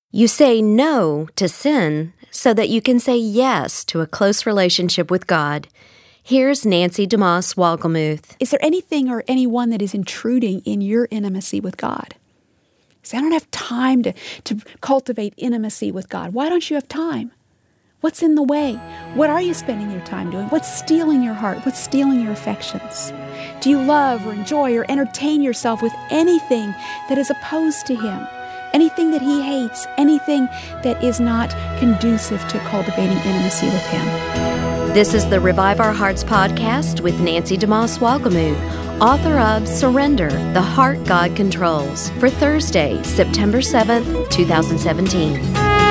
You say no to sin so that you can say yes to a close relationship with God. Here's Nancy DeMoss Wolgemuth. Is there anything or anyone that is intruding in your intimacy with God? Say, I don't have time to cultivate intimacy with God. Why don't you have time? What's in the way? What are you spending your time doing? What's stealing your heart? What's stealing your affections? Do you love or enjoy or entertain yourself with anything that is opposed to Him? Anything that He hates? Anything that is not conducive to cultivating intimacy with Him? This is the Revive Our Hearts podcast with Nancy DeMoss Wolgemuth, author of Surrender, the Heart God Controls, for Thursday, September 7th, 2017.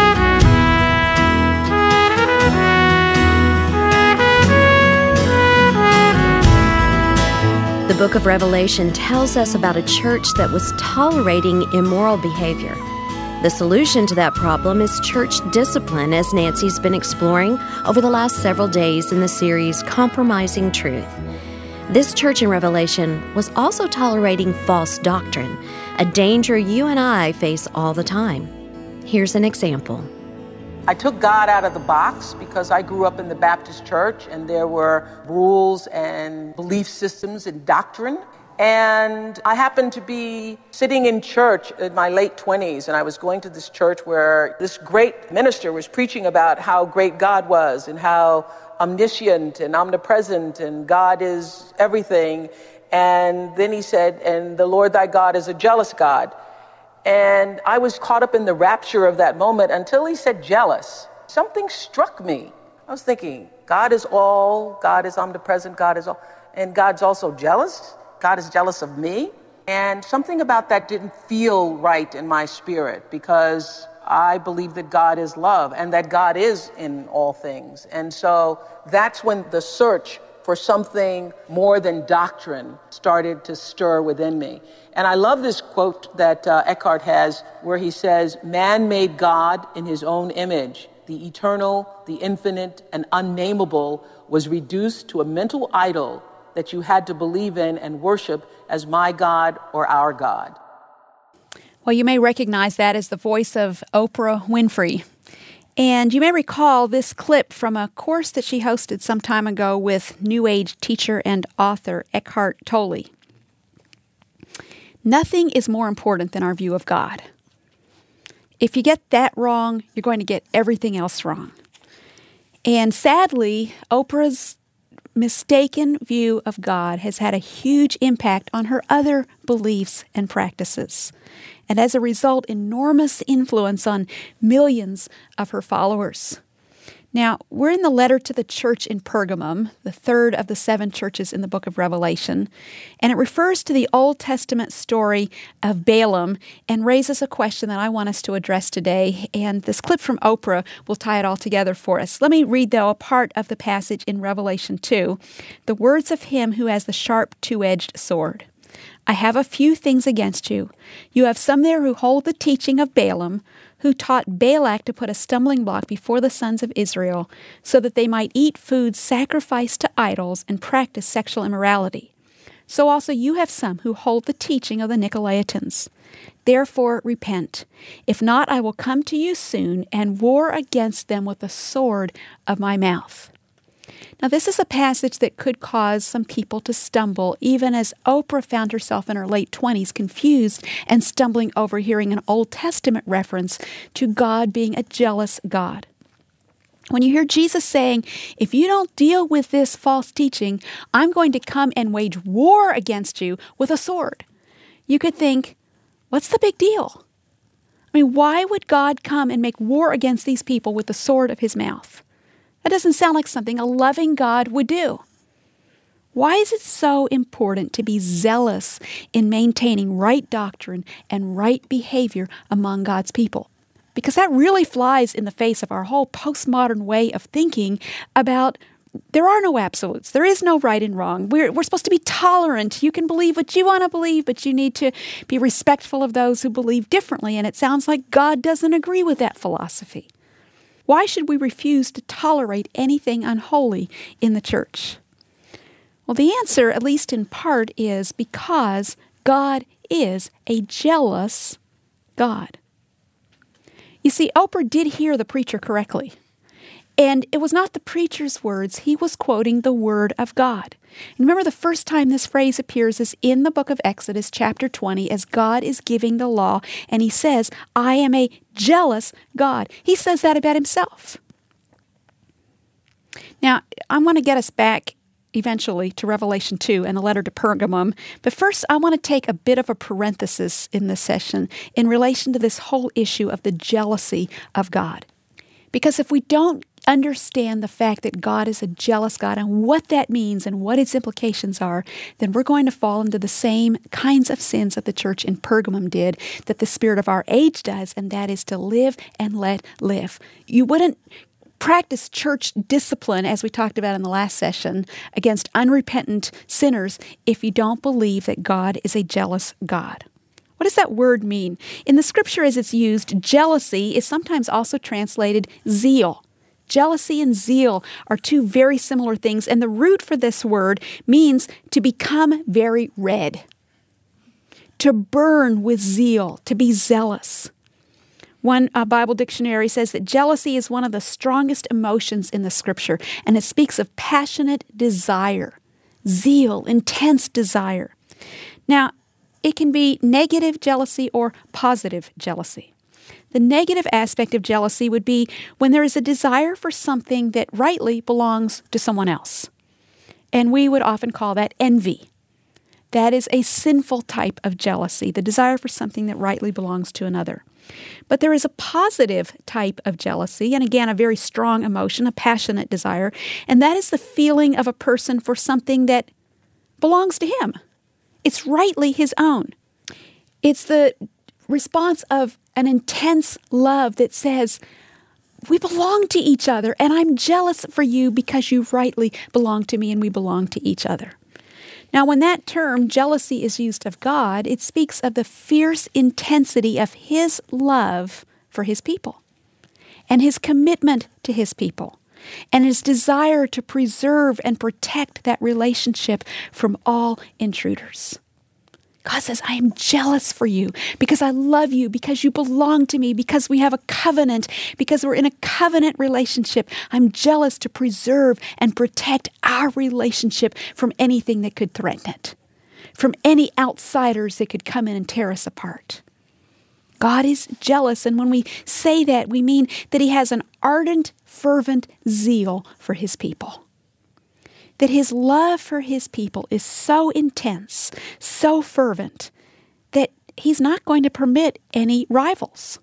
The book of Revelation tells us about a church that was tolerating immoral behavior. The solution to that problem is church discipline, as Nancy's been exploring over the last several days in the series Compromising Truth. This church in Revelation was also tolerating false doctrine, a danger you and I face all the time. Here's an example. I took God out of the box because I grew up in the Baptist church and there were rules and belief systems and doctrine. And I happened to be sitting in church in my late 20s, and I was going to this church where this great minister was preaching about how great God was and how omniscient and omnipresent and God is everything. And then he said, and the Lord thy God is a jealous God. And I was caught up in the rapture of that moment until he said jealous. Something struck me. I was thinking, God is all, God is omnipresent, God is all, and God's also jealous. God is jealous of me. And something about that didn't feel right in my spirit because I believe that God is love and that God is in all things. And so that's when the search for something more than doctrine started to stir within me. And I love this quote that Eckhart has where he says, "Man made God in his own image. The eternal, the infinite, and unnameable was reduced to a mental idol that you had to believe in and worship as my God or our God." Well, you may recognize that as the voice of Oprah Winfrey. And you may recall this clip from a course that she hosted some time ago with New Age teacher and author Eckhart Tolle. Nothing is more important than our view of God. If you get that wrong, you're going to get everything else wrong. And sadly, Oprah's mistaken view of God has had a huge impact on her other beliefs and practices, and as a result, enormous influence on millions of her followers. Now, we're in the letter to the church in Pergamum, the third of the 7 churches in the book of Revelation, and it refers to the Old Testament story of Balaam and raises a question that I want us to address today, and this clip from Oprah will tie it all together for us. Let me read, though, a part of the passage in Revelation 2, the words of him who has the sharp two-edged sword. I have a few things against you. You have some there who hold the teaching of Balaam, who taught Balak to put a stumbling block before the sons of Israel, so that they might eat food sacrificed to idols and practice sexual immorality. So also you have some who hold the teaching of the Nicolaitans. Therefore repent. If not, I will come to you soon and war against them with the sword of my mouth. Now, this is a passage that could cause some people to stumble, even as Oprah found herself in her late 20s confused and stumbling over hearing an Old Testament reference to God being a jealous God. When you hear Jesus saying, if you don't deal with this false teaching, I'm going to come and wage war against you with a sword, you could think, what's the big deal? I mean, why would God come and make war against these people with the sword of his mouth? That doesn't sound like something a loving God would do. Why is it so important to be zealous in maintaining right doctrine and right behavior among God's people? Because that really flies in the face of our whole postmodern way of thinking about there are no absolutes. There is no right and wrong. We're supposed to be tolerant. You can believe what you want to believe, but you need to be respectful of those who believe differently. And it sounds like God doesn't agree with that philosophy. Why should we refuse to tolerate anything unholy in the church? Well, the answer, at least in part, is because God is a jealous God. You see, Oprah did hear the preacher correctly. And it was not the preacher's words. He was quoting the Word of God. And remember, the first time this phrase appears is in the book of Exodus, chapter 20, as God is giving the law. And he says, I am a jealous God. He says that about himself. Now, I want to get us back eventually to Revelation 2 and the letter to Pergamum. But first, I want to take a bit of a parenthesis in this session in relation to this whole issue of the jealousy of God. Because if we don't understand the fact that God is a jealous God and what that means and what its implications are, then we're going to fall into the same kinds of sins that the church in Pergamum did, that the spirit of our age does, and that is to live and let live. You wouldn't practice church discipline, as we talked about in the last session, against unrepentant sinners if you don't believe that God is a jealous God. What does that word mean? In the scripture as it's used, jealousy is sometimes also translated zeal. Jealousy and zeal are two very similar things, and the root for this word means to become very red, to burn with zeal, to be zealous. One Bible dictionary says that jealousy is one of the strongest emotions in the scripture, and it speaks of passionate desire, zeal, intense desire. Now, it can be negative jealousy or positive jealousy. The negative aspect of jealousy would be when there is a desire for something that rightly belongs to someone else. And we would often call that envy. That is a sinful type of jealousy, the desire for something that rightly belongs to another. But there is a positive type of jealousy, and again, a very strong emotion, a passionate desire, and that is the feeling of a person for something that belongs to him. It's rightly his own. It's the response of an intense love that says, we belong to each other, and I'm jealous for you because you rightly belong to me and we belong to each other. Now, when that term jealousy is used of God, it speaks of the fierce intensity of his love for his people and his commitment to his people and his desire to preserve and protect that relationship from all intruders. God says, I am jealous for you because I love you, because you belong to me, because we have a covenant, because we're in a covenant relationship. I'm jealous to preserve and protect our relationship from anything that could threaten it, from any outsiders that could come in and tear us apart. God is jealous, and when we say that, we mean that he has an ardent, fervent zeal for his people. That his love for his people is so intense, so fervent, that he's not going to permit any rivals.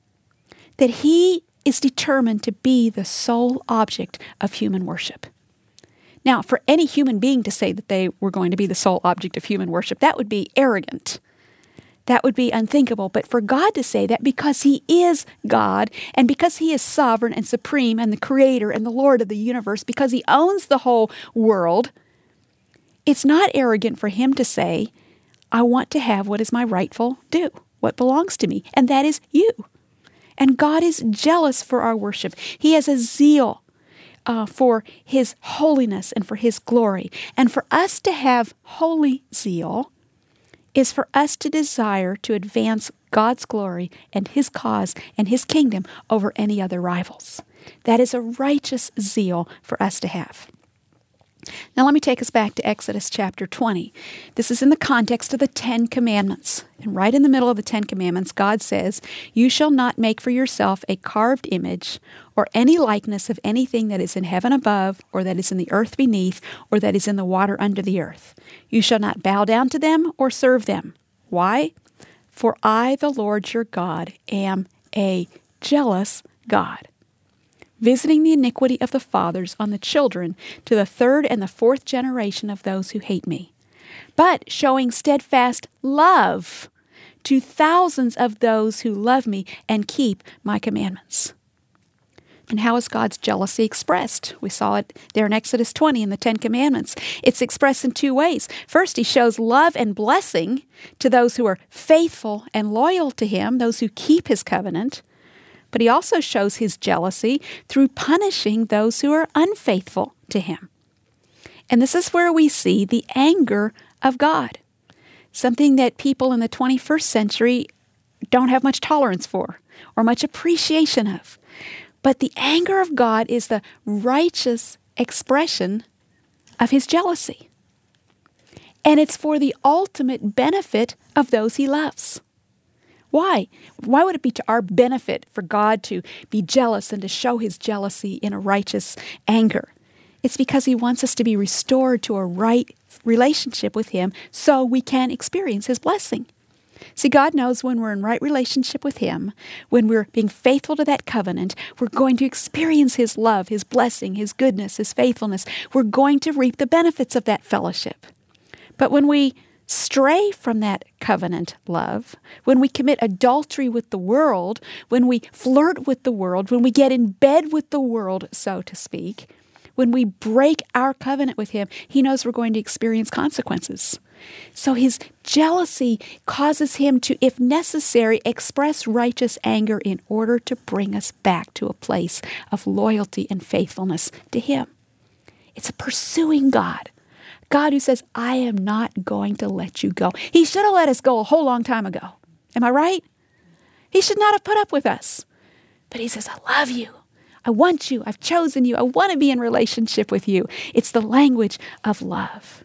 That he is determined to be the sole object of human worship. Now, for any human being to say that they were going to be the sole object of human worship, that would be arrogant. That would be unthinkable. But for God to say that because he is God and because he is sovereign and supreme and the creator and the Lord of the universe, because he owns the whole world, it's not arrogant for him to say, I want to have what is my rightful due, what belongs to me, and that is you. And God is jealous for our worship. He has a zeal for his holiness and for his glory. And for us to have holy zeal is for us to desire to advance God's glory and his cause and his kingdom over any other rivals. That is a righteous zeal for us to have. Now let me take us back to Exodus chapter 20. This is in the context of the Ten Commandments. And right in the middle of the Ten Commandments, God says, you shall not make for yourself a carved image or any likeness of anything that is in heaven above, or that is in the earth beneath, or that is in the water under the earth. You shall not bow down to them or serve them. Why? For I, the Lord your God, am a jealous God, visiting the iniquity of the fathers on the children to the third and the fourth generation of those who hate me, but showing steadfast love to thousands of those who love me and keep my commandments. And how is God's jealousy expressed? We saw it there in Exodus 20 in the Ten Commandments. It's expressed in two ways. First, he shows love and blessing to those who are faithful and loyal to him, those who keep his covenant. But he also shows his jealousy through punishing those who are unfaithful to him. And this is where we see the anger of God, something that people in the 21st century don't have much tolerance for. or much appreciation of. But the anger of God is the righteous expression of his jealousy. And it's for the ultimate benefit of those he loves. Why? Why would it be to our benefit for God to be jealous and to show his jealousy in a righteous anger? It's because he wants us to be restored to a right relationship with him so we can experience his blessing. See, God knows when we're in right relationship with him, when we're being faithful to that covenant, we're going to experience his love, his blessing, his goodness, his faithfulness. We're going to reap the benefits of that fellowship. But when we stray from that covenant love, when we commit adultery with the world, when we flirt with the world, when we get in bed with the world, so to speak, when we break our covenant with him, he knows we're going to experience consequences. So his jealousy causes him to, if necessary, express righteous anger in order to bring us back to a place of loyalty and faithfulness to him. It's a pursuing God. God who says, I am not going to let you go. He should have let us go a whole long time ago. Am I right? He should not have put up with us. But he says, I love you. I want you. I've chosen you. I want to be in relationship with you. It's the language of love.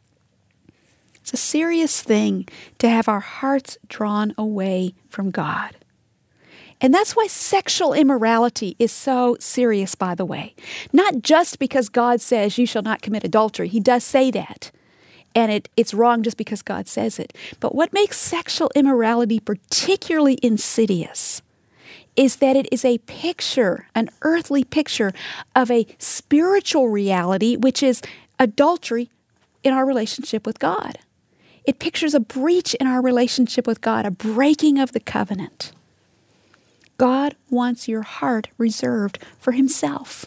It's a serious thing to have our hearts drawn away from God. And that's why sexual immorality is so serious, by the way. Not just because God says you shall not commit adultery. He does say that. And it's wrong just because God says it. But what makes sexual immorality particularly insidious is that it is a picture, an earthly picture of a spiritual reality, which is adultery in our relationship with God. It pictures a breach in our relationship with God, a breaking of the covenant. God wants your heart reserved for himself.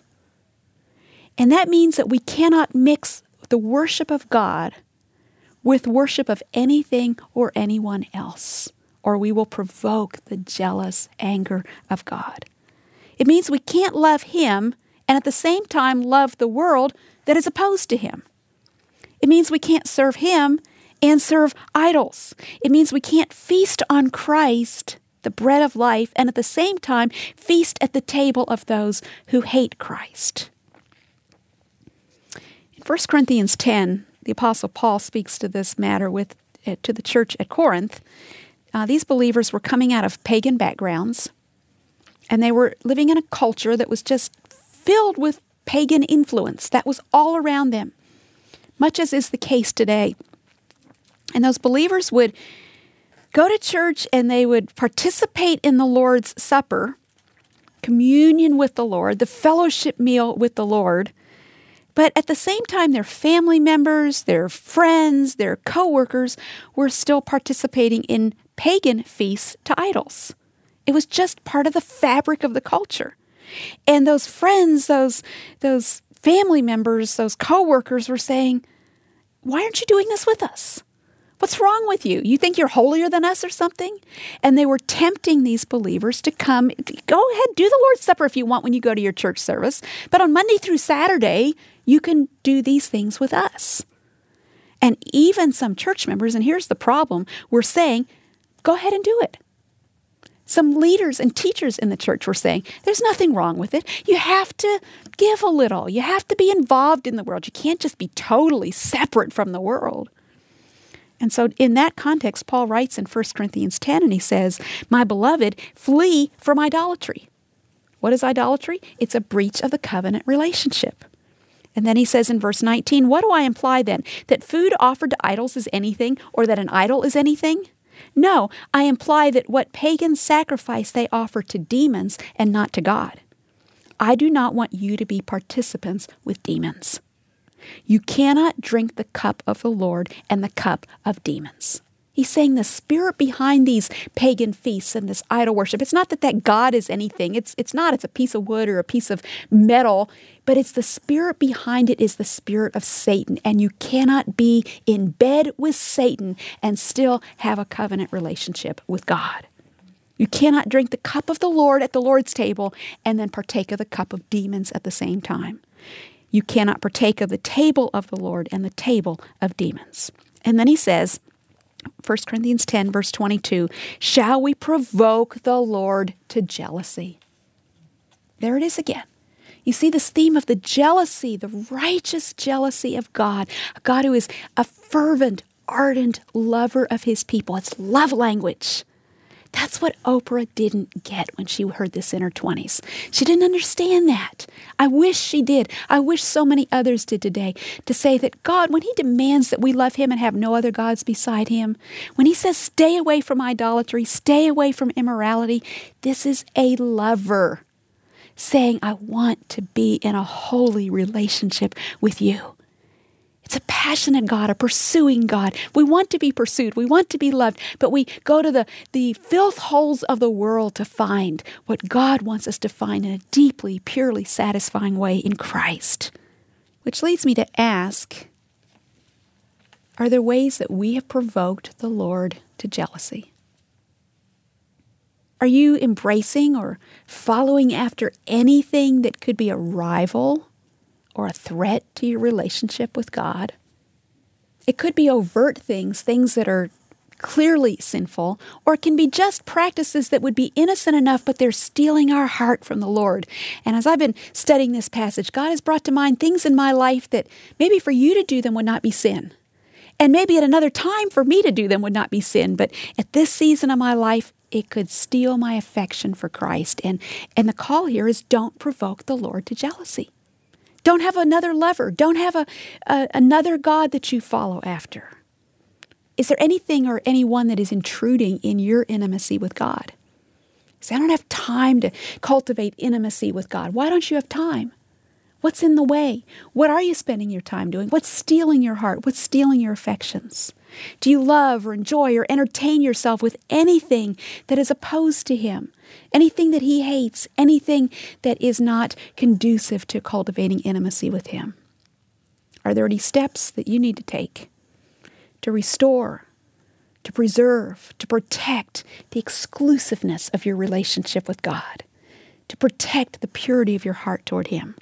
And that means that we cannot mix the worship of God with worship of anything or anyone else, or we will provoke the jealous anger of God. It means we can't love him and at the same time love the world that is opposed to him. It means we can't serve him and serve idols. It means we can't feast on Christ, the bread of life, and at the same time feast at the table of those who hate Christ. In 1 Corinthians 10, the Apostle Paul speaks to this matter to the church at Corinth. These believers were coming out of pagan backgrounds, and they were living in a culture that was just filled with pagan influence. That was all around them, much as is the case today. And those believers would go to church and they would participate in the Lord's Supper, communion with the Lord, the fellowship meal with the Lord. But at the same time, their family members, their friends, their co-workers were still participating in pagan feasts to idols. It was just part of the fabric of the culture. And those friends, those family members, those co-workers were saying, why aren't you doing this with us? What's wrong with you? You think you're holier than us or something? And they were tempting these believers to come, go ahead, do the Lord's Supper if you want when you go to your church service. But on Monday through Saturday, you can do these things with us. And even some church members, and here's the problem, were saying, go ahead and do it. Some leaders and teachers in the church were saying, there's nothing wrong with it. You have to give a little. You have to be involved in the world. You can't just be totally separate from the world. And so in that context, Paul writes in 1 Corinthians 10, and he says, my beloved, flee from idolatry. What is idolatry? It's a breach of the covenant relationship. And then he says in verse 19, what do I imply then? That food offered to idols is anything, or that an idol is anything? No, I imply that what pagans sacrifice they offer to demons and not to God. I do not want you to be participants with demons. You cannot drink the cup of the Lord and the cup of demons. He's saying the spirit behind these pagan feasts and this idol worship, it's not that God is anything. It's not. It's a piece of wood or a piece of metal, but it's the spirit behind it is the spirit of Satan. And you cannot be in bed with Satan and still have a covenant relationship with God. You cannot drink the cup of the Lord at the Lord's table and then partake of the cup of demons at the same time. You cannot partake of the table of the Lord and the table of demons. And then he says, 1 Corinthians 10, verse 22, shall we provoke the Lord to jealousy? There it is again. You see this theme of the jealousy, the righteous jealousy of God, a God who is a fervent, ardent lover of his people. It's love language. That's what Oprah didn't get when she heard this in her 20s. She didn't understand that. I wish she did. I wish so many others did today, to say that God, when he demands that we love him and have no other gods beside him, when he says stay away from idolatry, stay away from immorality, this is a lover saying, I want to be in a holy relationship with you. It's a passionate God, a pursuing God. We want to be pursued. We want to be loved. But we go to the filth holes of the world to find what God wants us to find in a deeply, purely satisfying way in Christ. Which leads me to ask, are there ways that we have provoked the Lord to jealousy? Are you embracing or following after anything that could be a rival or a threat to your relationship with God? It could be overt things that are clearly sinful, or it can be just practices that would be innocent enough, but they're stealing our heart from the Lord. And as I've been studying this passage, God has brought to mind things in my life that maybe for you to do them would not be sin. And maybe at another time for me to do them would not be sin. But at this season of my life, it could steal my affection for Christ. And the call here is don't provoke the Lord to jealousy. Don't have another lover. Don't have another God that you follow after. Is there anything or anyone that is intruding in your intimacy with God? Say, I don't have time to cultivate intimacy with God. Why don't you have time? What's in the way? What are you spending your time doing? What's stealing your heart? What's stealing your affections? Do you love or enjoy or entertain yourself with anything that is opposed to him? Anything that he hates? Anything that is not conducive to cultivating intimacy with him? Are there any steps that you need to take to restore, to preserve, to protect the exclusiveness of your relationship with God, to protect the purity of your heart toward him?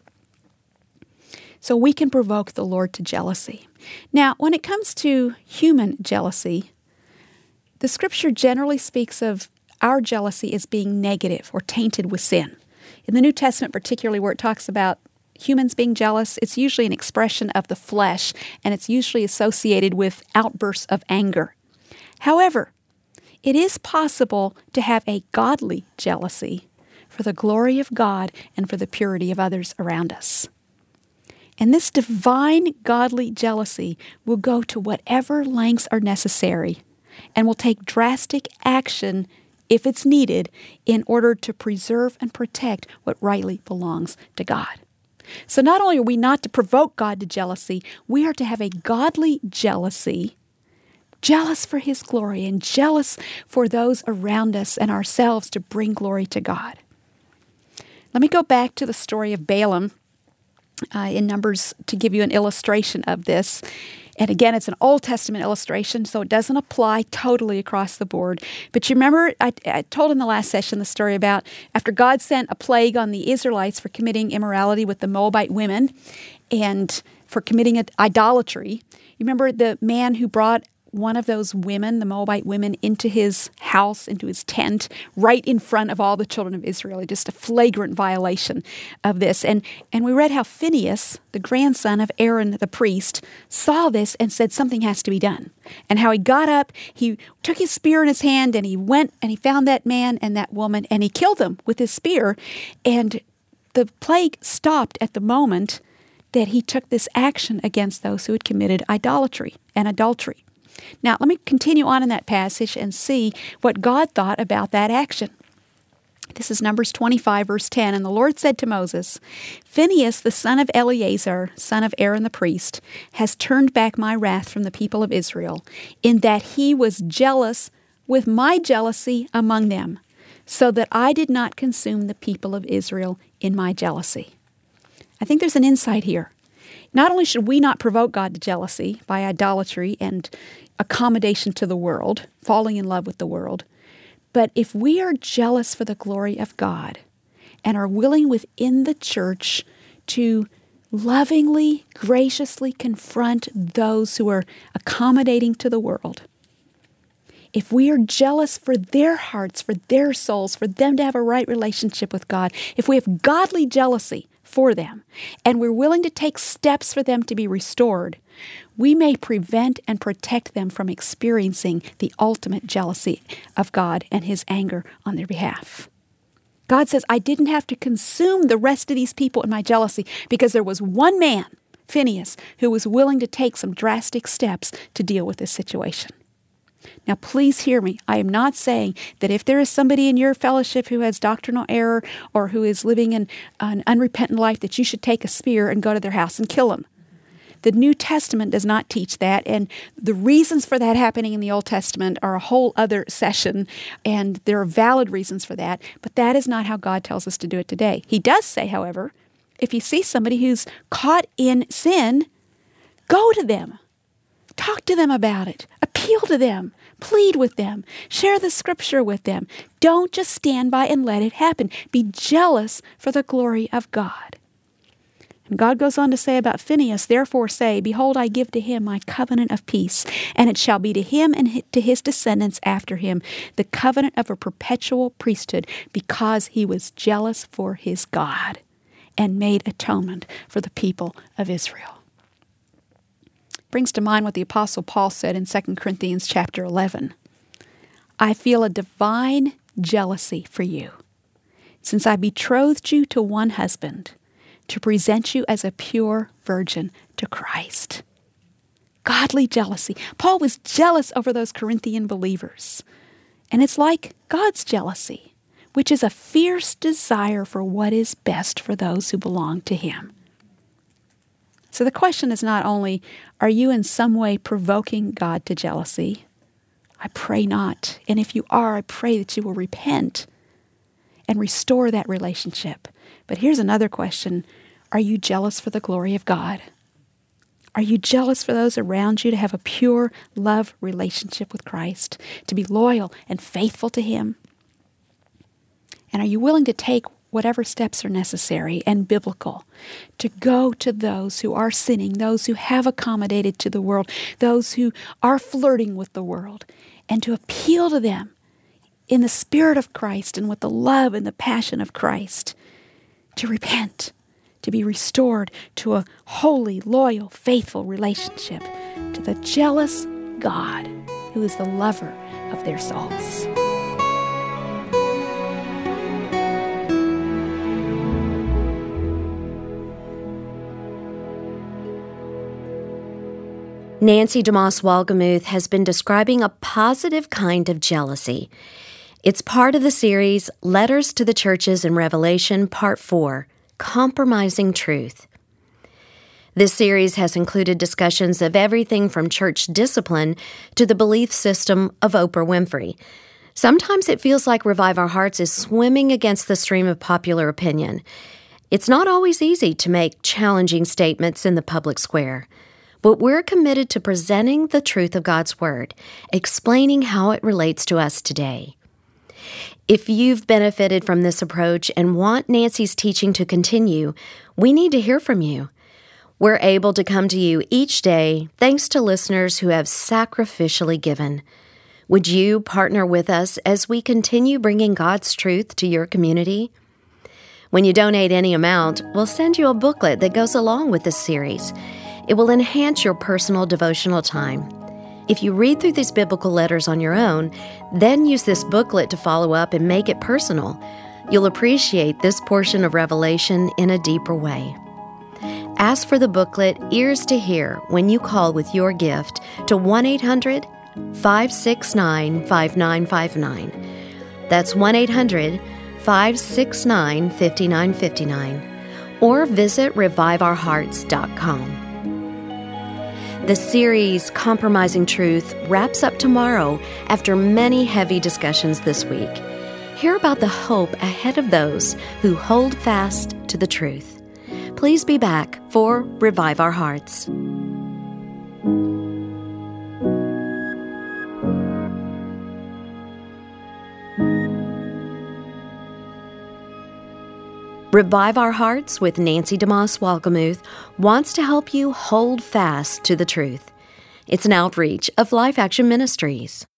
So we can provoke the Lord to jealousy. Now, when it comes to human jealousy, the Scripture generally speaks of our jealousy as being negative or tainted with sin. In the New Testament, particularly where it talks about humans being jealous, it's usually an expression of the flesh, and it's usually associated with outbursts of anger. However, it is possible to have a godly jealousy for the glory of God and for the purity of others around us. And this divine godly jealousy will go to whatever lengths are necessary and will take drastic action if it's needed in order to preserve and protect what rightly belongs to God. So not only are we not to provoke God to jealousy, we are to have a godly jealousy, jealous for his glory and jealous for those around us and ourselves to bring glory to God. Let me go back to the story of Balaam in Numbers to give you an illustration of this. And again, it's an Old Testament illustration, so it doesn't apply totally across the board. But you remember, I told in the last session the story about after God sent a plague on the Israelites for committing immorality with the Moabite women and for committing idolatry. You remember the man who brought one of those women, the Moabite women, into his house, into his tent, right in front of all the children of Israel. Just a flagrant violation of this. And we read how Phinehas, the grandson of Aaron the priest, saw this and said something has to be done. And how he got up, he took his spear in his hand, and he went and he found that man and that woman, and he killed them with his spear. And the plague stopped at the moment that he took this action against those who had committed idolatry and adultery. Now, let me continue on in that passage and see what God thought about that action. This is Numbers 25, verse 10. And the Lord said to Moses, Phinehas, the son of Eleazar, son of Aaron the priest, has turned back my wrath from the people of Israel, in that he was jealous with my jealousy among them, so that I did not consume the people of Israel in my jealousy. I think there's an insight here. Not only should we not provoke God to jealousy by idolatry and accommodation to the world, falling in love with the world, but if we are jealous for the glory of God and are willing within the church to lovingly, graciously confront those who are accommodating to the world, if we are jealous for their hearts, for their souls, for them to have a right relationship with God, if we have godly jealousy for them, and we're willing to take steps for them to be restored, we may prevent and protect them from experiencing the ultimate jealousy of God and His anger on their behalf. God says, I didn't have to consume the rest of these people in my jealousy because there was one man, Phinehas, who was willing to take some drastic steps to deal with this situation. Now, please hear me. I am not saying that if there is somebody in your fellowship who has doctrinal error or who is living in an unrepentant life that you should take a spear and go to their house and kill them. The New Testament does not teach that, and the reasons for that happening in the Old Testament are a whole other session, and there are valid reasons for that, but that is not how God tells us to do it today. He does say, however, if you see somebody who's caught in sin, go to them. Talk to them about it. Appeal to them. Plead with them. Share the scripture with them. Don't just stand by and let it happen. Be jealous for the glory of God. And God goes on to say about Phinehas, therefore say, behold, I give to him my covenant of peace, and it shall be to him and to his descendants after him the covenant of a perpetual priesthood, because he was jealous for his God and made atonement for the people of Israel. Brings to mind what the Apostle Paul said in 2 Corinthians chapter 11. I feel a divine jealousy for you, since I betrothed you to one husband, to present you as a pure virgin to Christ. Godly jealousy. Paul was jealous over those Corinthian believers. And it's like God's jealousy, which is a fierce desire for what is best for those who belong to Him. So the question is not only, are you in some way provoking God to jealousy? I pray not. And if you are, I pray that you will repent and restore that relationship. But here's another question. Are you jealous for the glory of God? Are you jealous for those around you to have a pure love relationship with Christ, to be loyal and faithful to Him? And are you willing to take whatever steps are necessary and biblical to go to those who are sinning, those who have accommodated to the world, those who are flirting with the world, and to appeal to them in the Spirit of Christ and with the love and the passion of Christ, to repent, to be restored to a holy, loyal, faithful relationship to the jealous God who is the lover of their souls. Nancy DeMoss Wolgemuth has been describing a positive kind of jealousy. It's part of the series Letters to the Churches in Revelation, Part 4, Compromising Truth. This series has included discussions of everything from church discipline to the belief system of Oprah Winfrey. Sometimes it feels like Revive Our Hearts is swimming against the stream of popular opinion. It's not always easy to make challenging statements in the public square. But we're committed to presenting the truth of God's Word, explaining how it relates to us today. If you've benefited from this approach and want Nancy's teaching to continue, we need to hear from you. We're able to come to you each day thanks to listeners who have sacrificially given. Would you partner with us as we continue bringing God's truth to your community? When you donate any amount, we'll send you a booklet that goes along with this series. It will enhance your personal devotional time. If you read through these biblical letters on your own, then use this booklet to follow up and make it personal, you'll appreciate this portion of Revelation in a deeper way. Ask for the booklet Ears to Hear when you call with your gift to 1-800-569-5959. That's 1-800-569-5959. Or visit reviveourhearts.com. The series, Compromising Truth, wraps up tomorrow after many heavy discussions this week. Hear about the hope ahead of those who hold fast to the truth. Please be back for Revive Our Hearts. Revive Our Hearts with Nancy DeMoss Wolgemuth wants to help you hold fast to the truth. It's an outreach of Life Action Ministries.